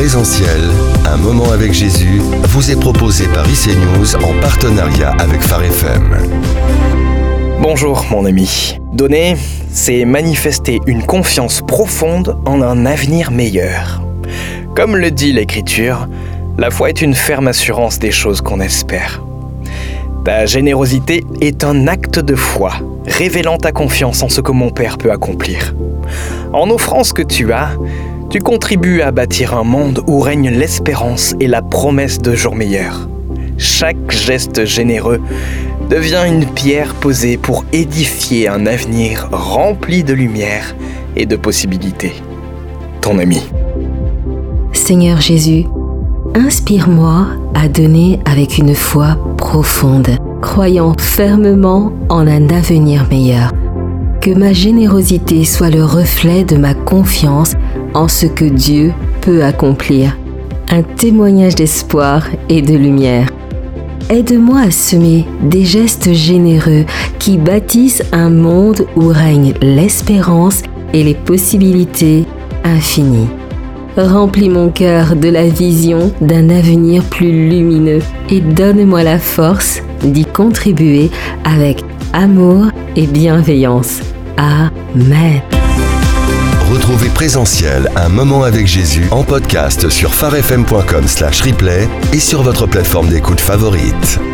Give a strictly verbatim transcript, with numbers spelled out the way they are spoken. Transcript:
Présentiel, un moment avec Jésus, vous est proposé par I C News en partenariat avec Phare F M. Bonjour mon ami. Donner, c'est manifester une confiance profonde en un avenir meilleur. Comme le dit l'Écriture, la foi est une ferme assurance des choses qu'on espère. Ta générosité est un acte de foi, révélant ta confiance en ce que mon Père peut accomplir. En offrant ce que tu as, tu contribues à bâtir un monde où règne l'espérance et la promesse de jours meilleurs. Chaque geste généreux devient une pierre posée pour édifier un avenir rempli de lumière et de possibilités. Ton ami. Seigneur Jésus, inspire-moi à donner avec une foi profonde, croyant fermement en un avenir meilleur. Que ma générosité soit le reflet de ma confiance en ce que Dieu peut accomplir. Un témoignage d'espoir et de lumière. Aide-moi à semer des gestes généreux qui bâtissent un monde où règne l'espérance et les possibilités infinies. Remplis mon cœur de la vision d'un avenir plus lumineux et donne-moi la force d'y contribuer avec amour et bienveillance. Amen. Retrouvez Présentiel, un moment avec Jésus en podcast sur pharefm point com slash replay et sur votre plateforme d'écoute favorite.